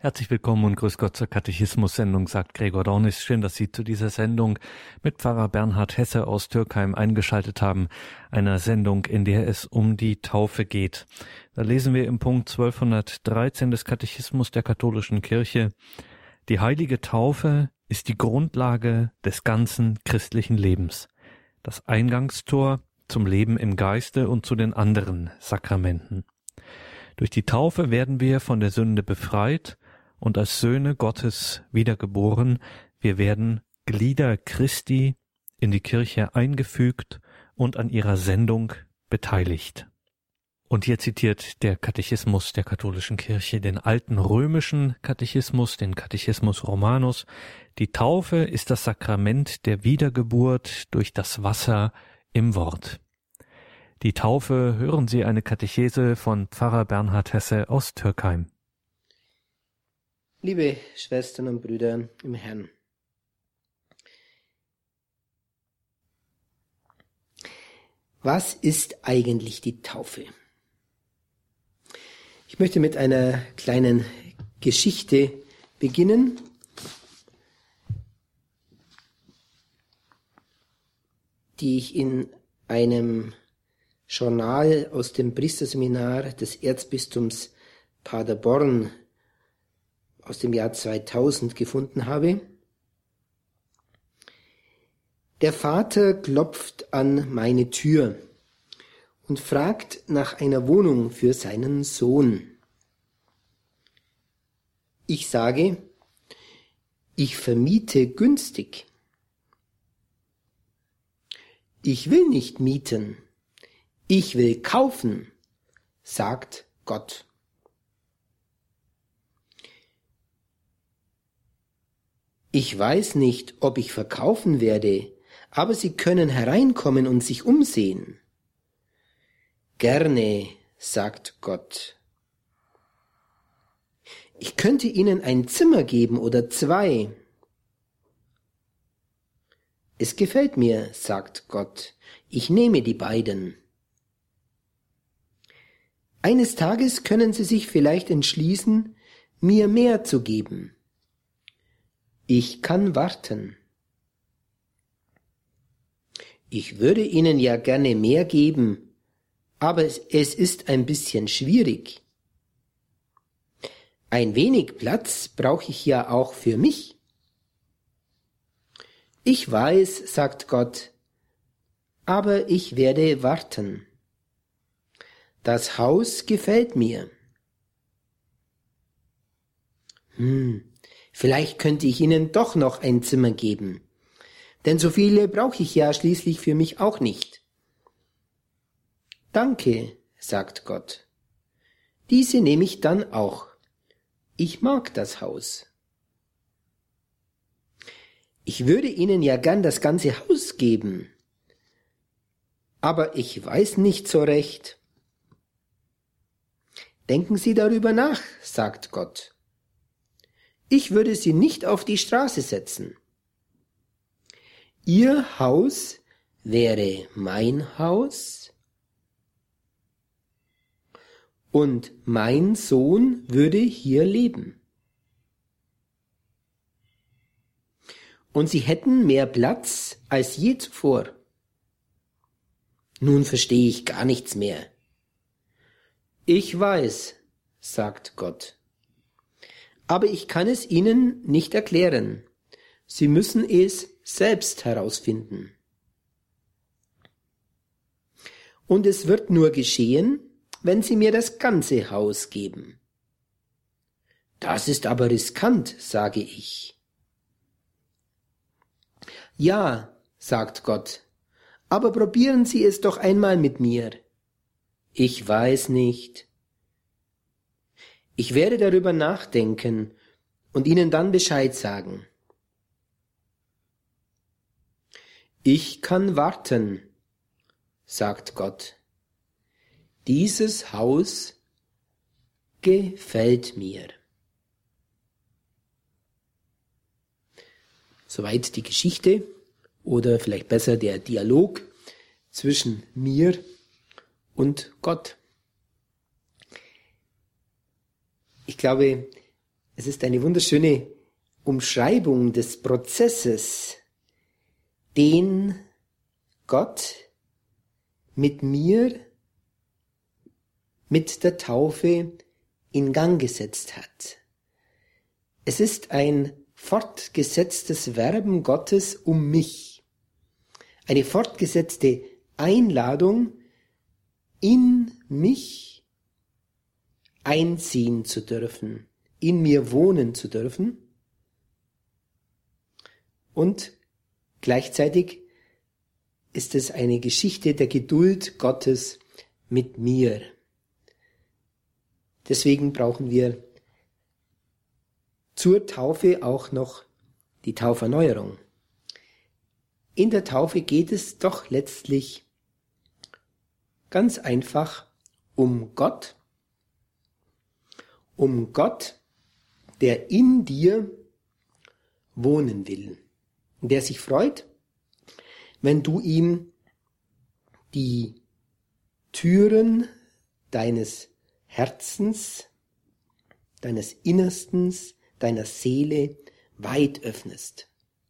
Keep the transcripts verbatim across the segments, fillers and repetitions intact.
Herzlich willkommen und grüß Gott zur Katechismus-Sendung, sagt Gregor Dornis. Schön, dass Sie zu dieser Sendung mit Pfarrer Bernhard Hesse aus Türkheim eingeschaltet haben. Einer Sendung, in der es um die Taufe geht. Da lesen wir im Punkt zwölfhundertdreizehn des Katechismus der katholischen Kirche: Die heilige Taufe ist die Grundlage des ganzen christlichen Lebens, das Eingangstor zum Leben im Geiste und zu den anderen Sakramenten. Durch die Taufe werden wir von der Sünde befreit und als Söhne Gottes wiedergeboren. Wir werden Glieder Christi in die Kirche eingefügt und an ihrer Sendung beteiligt. Und hier zitiert der Katechismus der katholischen Kirche den alten römischen Katechismus, den Katechismus Romanus. Die Taufe ist das Sakrament der Wiedergeburt durch das Wasser im Wort. Die Taufe, hören Sie eine Katechese von Pfarrer Bernhard Hesse aus Türkheim. Liebe Schwestern und Brüder im Herrn, was ist eigentlich die Taufe? Ich möchte mit einer kleinen Geschichte beginnen. Die ich in einem Journal aus dem Priesterseminar des Erzbistums Paderborn aus dem Jahr zweitausend gefunden habe. Der Vater klopft an meine Tür und fragt nach einer Wohnung für seinen Sohn. Ich sage, ich vermiete günstig. Ich will nicht mieten, ich will kaufen, sagt Gott. Ich weiß nicht, ob ich verkaufen werde, aber Sie können hereinkommen und sich umsehen. Gerne, sagt Gott. Ich könnte Ihnen ein Zimmer geben oder zwei. Es gefällt mir, sagt Gott, ich nehme die beiden. Eines Tages können Sie sich vielleicht entschließen, mir mehr zu geben. Ich kann warten. Ich würde Ihnen ja gerne mehr geben, aber es ist ein bisschen schwierig. Ein wenig Platz brauche ich ja auch für mich. Ich weiß, sagt Gott, aber ich werde warten. Das Haus gefällt mir. Hm, vielleicht könnte ich Ihnen doch noch ein Zimmer geben, denn so viele brauche ich ja schließlich für mich auch nicht. Danke, sagt Gott. Diese nehme ich dann auch. Ich mag das Haus. Ich würde Ihnen ja gern das ganze Haus geben, aber ich weiß nicht so recht. Denken Sie darüber nach, sagt Gott. Ich würde Sie nicht auf die Straße setzen. Ihr Haus wäre mein Haus und mein Sohn würde hier leben. Und Sie hätten mehr Platz als je zuvor. Nun verstehe ich gar nichts mehr. Ich weiß, sagt Gott, aber ich kann es Ihnen nicht erklären. Sie müssen es selbst herausfinden. Und es wird nur geschehen, wenn Sie mir das ganze Haus geben. Das ist aber riskant, sage ich. Ja, sagt Gott, aber probieren Sie es doch einmal mit mir. Ich weiß nicht. Ich werde darüber nachdenken und Ihnen dann Bescheid sagen. Ich kann warten, sagt Gott. Dieses Haus gefällt mir. Soweit die Geschichte oder vielleicht besser der Dialog zwischen mir und Gott. Ich glaube, Es ist eine wunderschöne Umschreibung des Prozesses, den Gott mit mir, mit der Taufe in Gang gesetzt hat. Es ist ein fortgesetztes Werben Gottes um mich, eine fortgesetzte Einladung, in mich einziehen zu dürfen, in mir wohnen zu dürfen und gleichzeitig ist es eine Geschichte der Geduld Gottes mit mir. Deswegen brauchen wir zur Taufe auch noch die Tauferneuerung. In der Taufe geht es doch letztlich ganz einfach um Gott, um Gott, der in dir wohnen will, der sich freut, wenn du ihm die Türen deines Herzens, deines Innerstens, deiner Seele weit öffnest.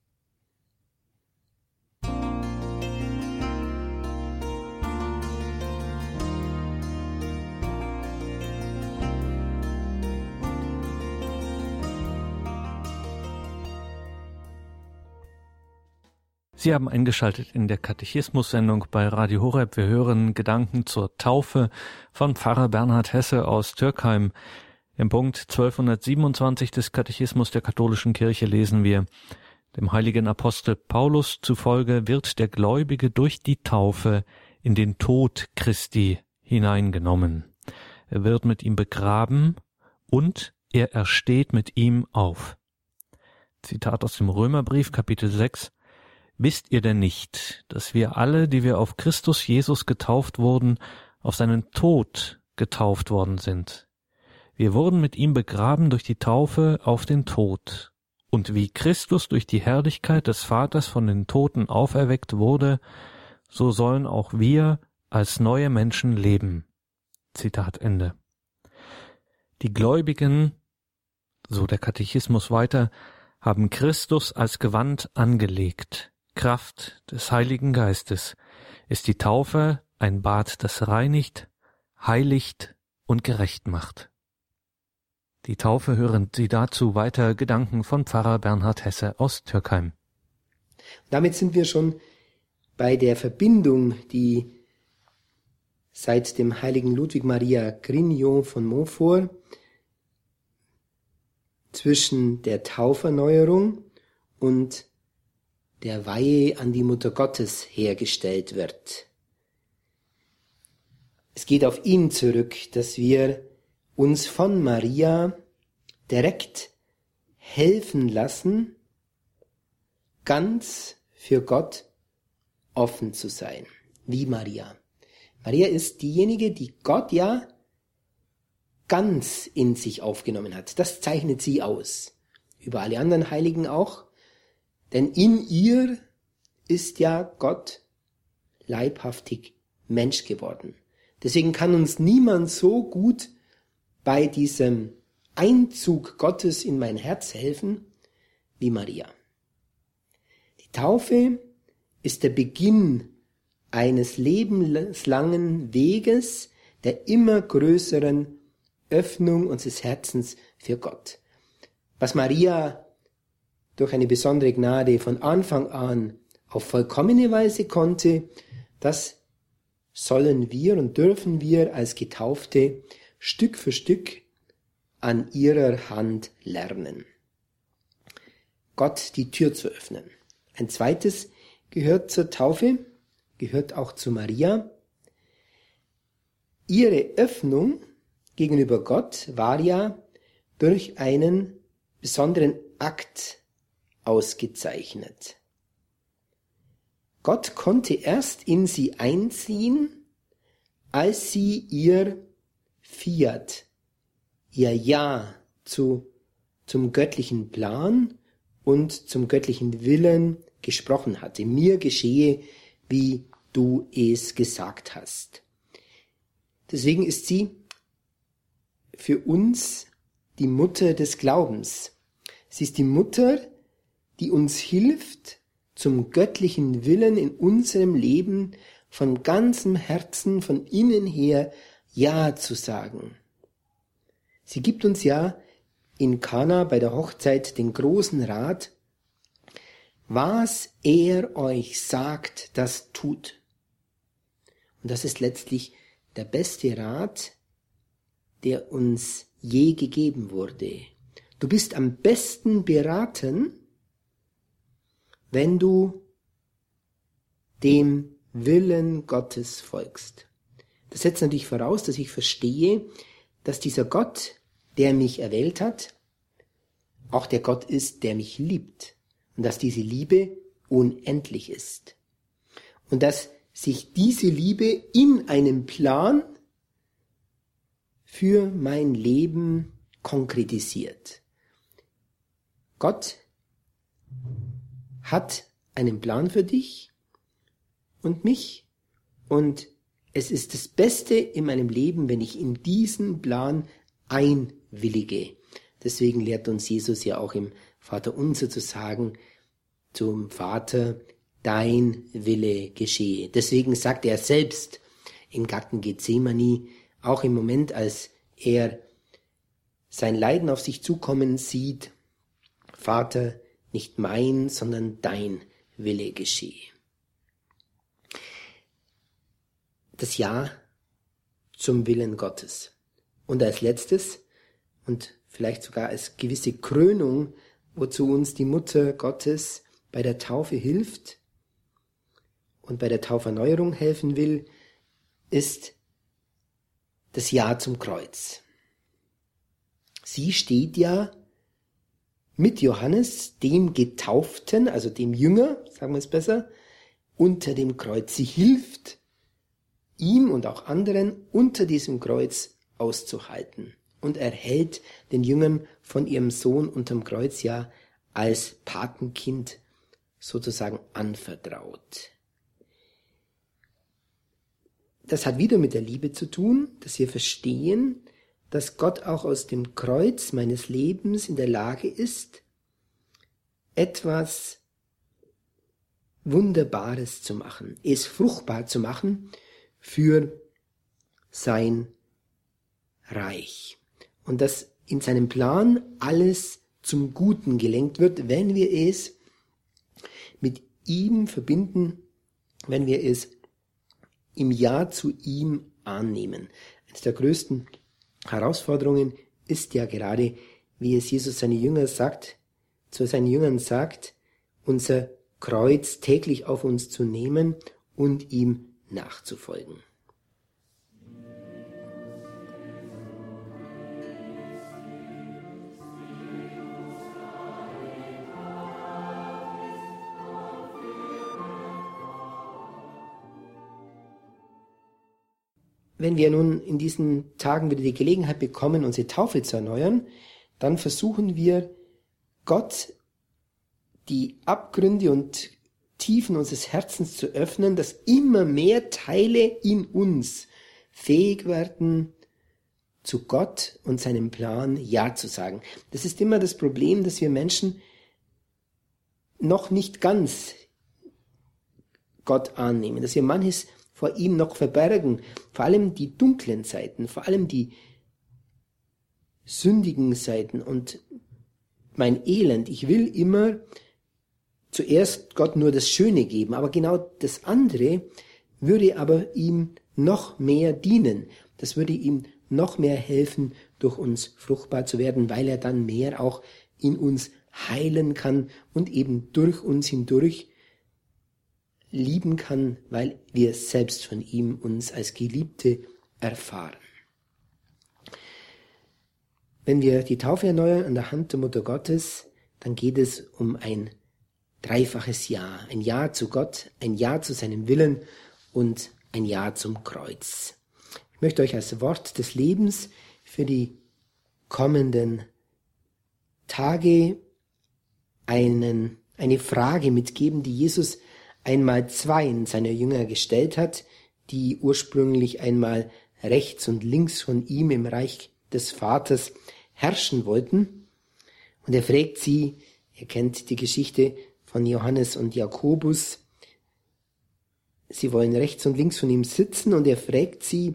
Sie haben eingeschaltet in der Katechismus-Sendung bei Radio Horeb. Wir hören Gedanken zur Taufe von Pfarrer Bernhard Hesse aus Türkheim. Im Punkt zwölfhundertsiebenundzwanzig des Katechismus der katholischen Kirche lesen wir: Dem heiligen Apostel Paulus zufolge wird der Gläubige durch die Taufe in den Tod Christi hineingenommen. Er wird mit ihm begraben und er ersteht mit ihm auf. Zitat aus dem Römerbrief, Kapitel sechs. Wisst ihr denn nicht, dass wir alle, die wir auf Christus Jesus getauft wurden, auf seinen Tod getauft worden sind? Wir wurden mit ihm begraben durch die Taufe auf den Tod. Und wie Christus durch die Herrlichkeit des Vaters von den Toten auferweckt wurde, so sollen auch wir als neue Menschen leben. Zitat Ende. Die Gläubigen, so der Katechismus weiter, haben Christus als Gewand angelegt. Kraft des Heiligen Geistes ist die Taufe ein Bad, das reinigt, heiligt und gerecht macht. Die Taufe hören Sie dazu weiter Gedanken von Pfarrer Bernhard Hesse aus Türkheim. Damit sind wir schon bei der Verbindung, die seit dem heiligen Ludwig Maria Grignon von Montfort zwischen der Tauferneuerung und der Weihe an die Mutter Gottes hergestellt wird. Es geht auf ihn zurück, dass wir uns von Maria direkt helfen lassen, ganz für Gott offen zu sein, wie Maria. Maria ist diejenige, die Gott ja ganz in sich aufgenommen hat. Das zeichnet sie aus. Über alle anderen Heiligen auch. Denn in ihr ist ja Gott leibhaftig Mensch geworden. Deswegen kann uns niemand so gut bei diesem Einzug Gottes in mein Herz helfen wie Maria. Die Taufe ist der Beginn eines lebenslangen Weges der immer größeren Öffnung unseres Herzens für Gott. Was Maria durch eine besondere Gnade von Anfang an auf vollkommene Weise konnte, das sollen wir und dürfen wir als Getaufte Stück für Stück an ihrer Hand lernen. Gott die Tür zu öffnen. Ein zweites gehört zur Taufe, gehört auch zu Maria. Ihre Öffnung gegenüber Gott war ja durch einen besonderen Akt ausgezeichnet. Gott konnte erst in sie einziehen, als sie ihr Fiat, ihr Ja zu, zum göttlichen Plan und zum göttlichen Willen gesprochen hatte. Mir geschehe, wie du es gesagt hast. Deswegen ist sie für uns die Mutter des Glaubens. Sie ist die Mutter, die uns hilft, zum göttlichen Willen in unserem Leben von ganzem Herzen, von innen her Ja zu sagen. Sie gibt uns ja in Kana bei der Hochzeit den großen Rat, was er euch sagt, das tut. Und das ist letztlich der beste Rat, der uns je gegeben wurde. Du bist am besten beraten, wenn du dem Willen Gottes folgst. Das setzt natürlich voraus, dass ich verstehe, dass dieser Gott, der mich erwählt hat, auch der Gott ist, der mich liebt. Und dass diese Liebe unendlich ist. Und dass sich diese Liebe in einem Plan für mein Leben konkretisiert. Gott hat einen Plan für dich und mich, und es ist das Beste in meinem Leben, wenn ich in diesen Plan einwillige. Deswegen lehrt uns Jesus ja auch im Vaterunser zu sagen zum Vater, dein Wille geschehe. Deswegen sagt er selbst im Garten Gethsemane, auch im Moment, als er sein Leiden auf sich zukommen sieht, Vater, nicht mein, sondern dein Wille geschehe. Das Ja zum Willen Gottes. Und als letztes und vielleicht sogar als gewisse Krönung, wozu uns die Mutter Gottes bei der Taufe hilft und bei der Tauferneuerung helfen will, ist das Ja zum Kreuz. Sie steht ja mit Johannes, dem Getauften, also dem Jünger, sagen wir es besser, unter dem Kreuz. Sie hilft ihm und auch anderen unter diesem Kreuz auszuhalten und erhält den Jüngern von ihrem Sohn unterm Kreuz ja als Patenkind sozusagen anvertraut. Das hat wieder mit der Liebe zu tun, dass wir verstehen, dass Gott auch aus dem Kreuz meines Lebens in der Lage ist, etwas Wunderbares zu machen, es fruchtbar zu machen für sein Reich. Und dass in seinem Plan alles zum Guten gelenkt wird, wenn wir es mit ihm verbinden, wenn wir es im Ja zu ihm annehmen. Eine der größten Herausforderungen ist ja gerade, wie es Jesus seine Jünger sagt, zu seinen Jüngern sagt, unser Kreuz täglich auf uns zu nehmen und ihm nachzufolgen. Wenn wir nun in diesen Tagen wieder die Gelegenheit bekommen, unsere Taufe zu erneuern, dann versuchen wir, Gott die Abgründe und Tiefen unseres Herzens zu öffnen, dass immer mehr Teile in uns fähig werden, zu Gott und seinem Plan Ja zu sagen. Das ist immer das Problem, dass wir Menschen noch nicht ganz Gott annehmen, dass wir manches vor ihm noch verbergen, vor allem die dunklen Seiten, vor allem die sündigen Seiten und mein Elend. Ich will immer zuerst Gott nur das Schöne geben, aber genau das andere würde aber ihm noch mehr dienen. Das würde ihm noch mehr helfen, durch uns fruchtbar zu werden, weil er dann mehr auch in uns heilen kann und eben durch uns hindurch lieben kann, weil wir selbst von ihm uns als Geliebte erfahren. Wenn wir die Taufe erneuern an der Hand der Mutter Gottes, dann geht es um ein dreifaches Ja. Ein Ja zu Gott, ein Ja zu seinem Willen und ein Ja zum Kreuz. Ich möchte euch als Wort des Lebens für die kommenden Tage einen, eine Frage mitgeben, die Jesus einmal zweien seiner Jünger gestellt hat, die ursprünglich einmal rechts und links von ihm im Reich des Vaters herrschen wollten. Und er fragt sie, ihr kennt die Geschichte von Johannes und Jakobus, sie wollen rechts und links von ihm sitzen und er fragt sie,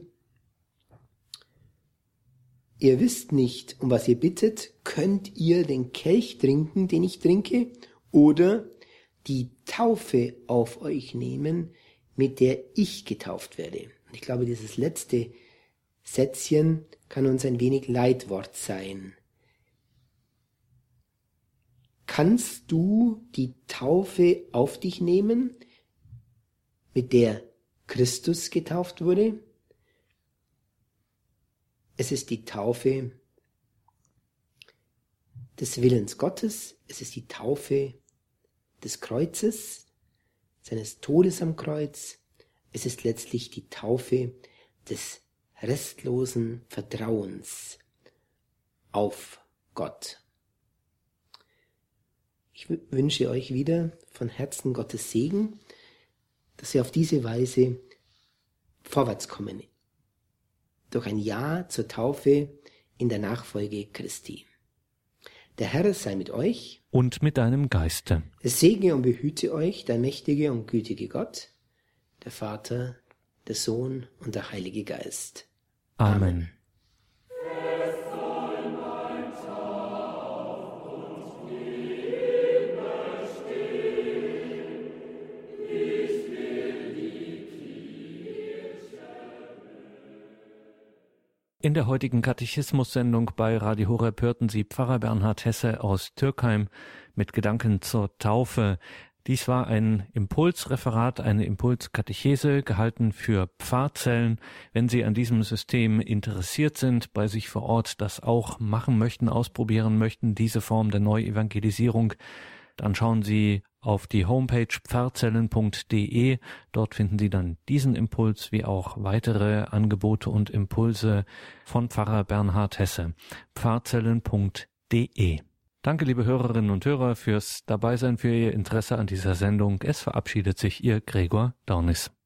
ihr wisst nicht, um was ihr bittet, könnt ihr den Kelch trinken, den ich trinke, oder die Taufe auf euch nehmen, mit der ich getauft werde. Und ich glaube, dieses letzte Sätzchen kann uns ein wenig Leitwort sein. Kannst du die Taufe auf dich nehmen, mit der Christus getauft wurde? Es ist die Taufe des Willens Gottes, es ist die Taufe des Kreuzes, seines Todes am Kreuz, es ist letztlich die Taufe des restlosen Vertrauens auf Gott. Ich wünsche euch wieder von Herzen Gottes Segen, dass wir auf diese Weise vorwärts kommen, durch ein Ja zur Taufe in der Nachfolge Christi. Der Herr sei mit euch und mit deinem Geiste. Es segne und behüte euch der mächtige und gütige Gott, der Vater, der Sohn und der Heilige Geist. Amen. Amen. In der heutigen Katechismus-Sendung bei Radio Horeb hörten Sie Pfarrer Bernhard Hesse aus Türkheim mit Gedanken zur Taufe. Dies war ein Impulsreferat, eine Impulskatechese, gehalten für Pfarrzellen. Wenn Sie an diesem System interessiert sind, bei sich vor Ort das auch machen möchten, ausprobieren möchten, diese Form der Neuevangelisierung, dann schauen Sie auf die Homepage pfarrzellen punkt de. Dort finden Sie dann diesen Impuls wie auch weitere Angebote und Impulse von Pfarrer Bernhard Hesse. pfarrzellen punkt de. Danke, liebe Hörerinnen und Hörer, fürs Dabeisein, für Ihr Interesse an dieser Sendung. Es verabschiedet sich Ihr Gregor Dornis.